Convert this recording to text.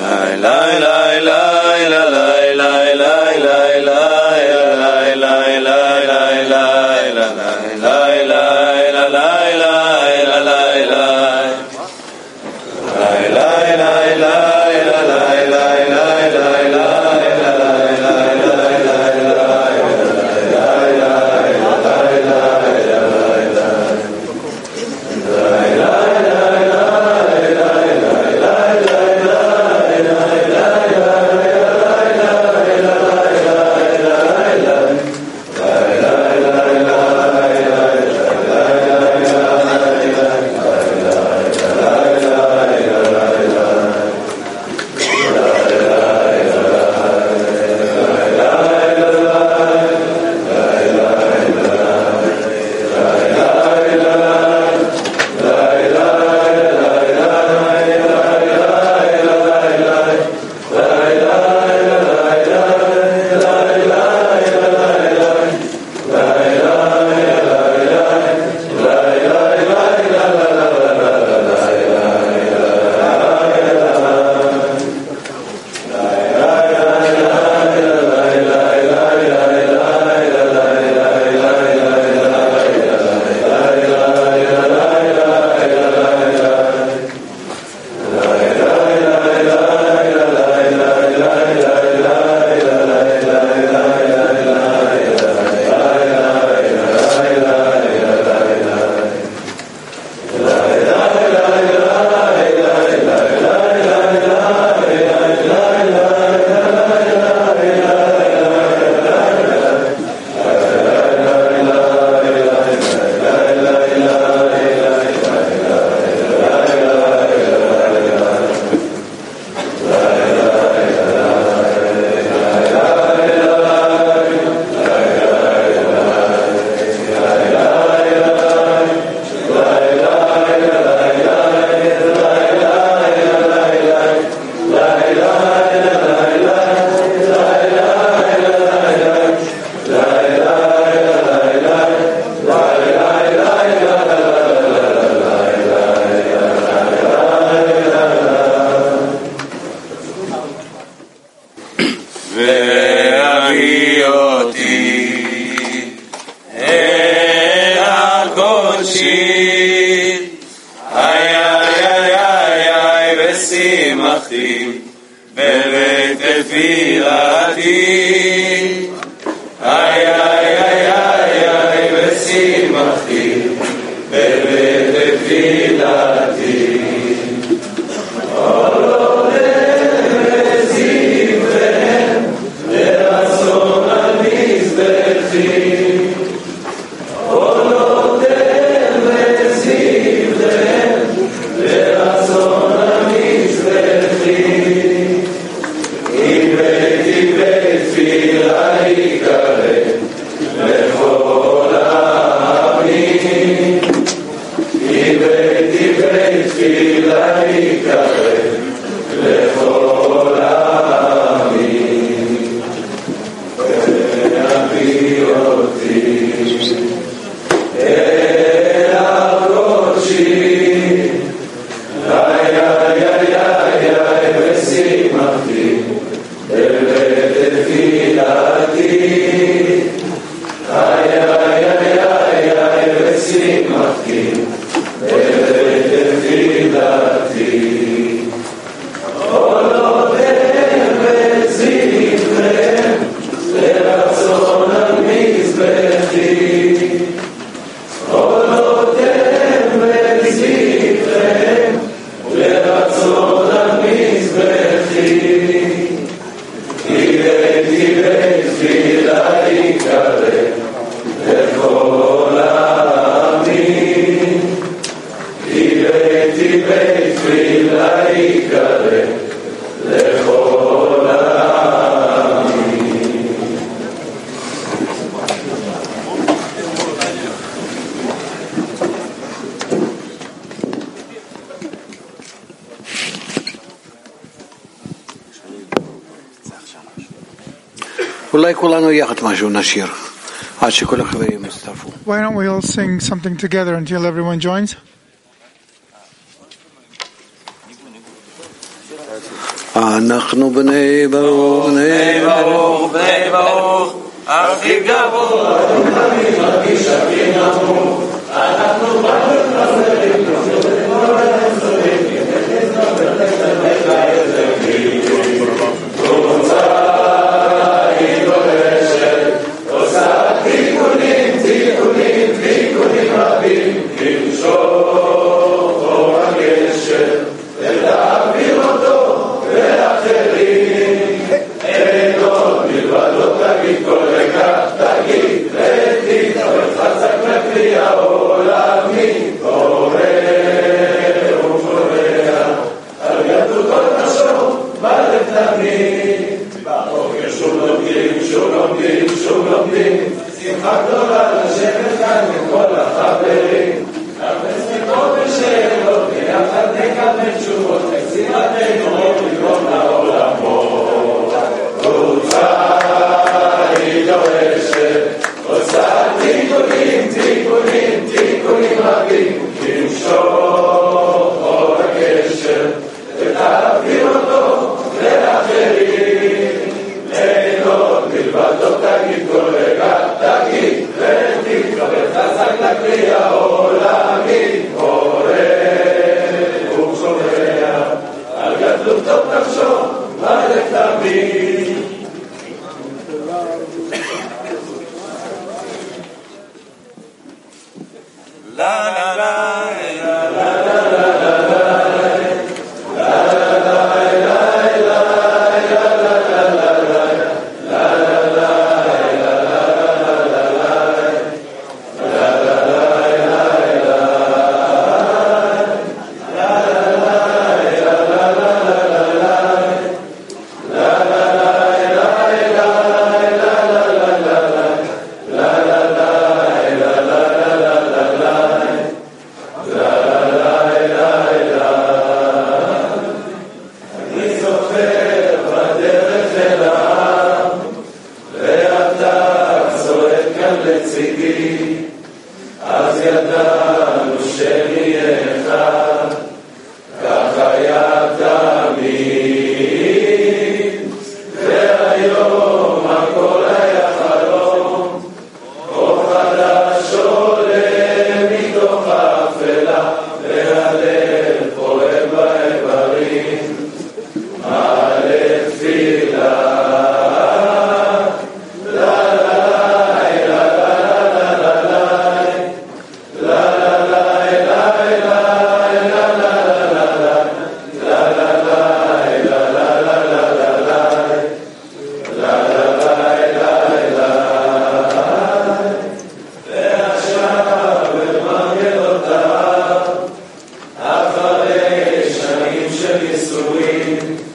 Why don't we all sing something together until everyone joins? אנחנו בני ברוך, בני ברוך, בני ברוך, הכי גבוה, תמיד מרגיש הכי נמוך, אנחנו באנו חסרים, תיקונים רבים, למשוך אור הגשם, ולהעביר אותו לאחרים. אין עוד מלבדו תגיד כל רגע, תגיד, ותתאבד חזק לכלי העולמי, קורא וקורא, על ידו כל נפשו, מלך תמיד. בבוקר שוב לומדים, שוב לומדים, שוב לומדים, שמחה גדולה לשבת כאן עם כל החברים, נפס מפה בשאלות, ביחד נקבל תשובות, משימתנו לגרום לעולמות. קבוצה היא דורשת, עושה תיקונים, תיקונים, תיקונים רבים, למשוך אור הגשם, ותעביר אותו לאחרים. אין עוד מלבדו תגיד כל רגע, תגיד ותתקבל חזק לכלי העולמי, קורא וקורא, על גדלותו נפשו מלך תמיד. לה לה לה לה לה לה לה אחרי שנים של ייסורים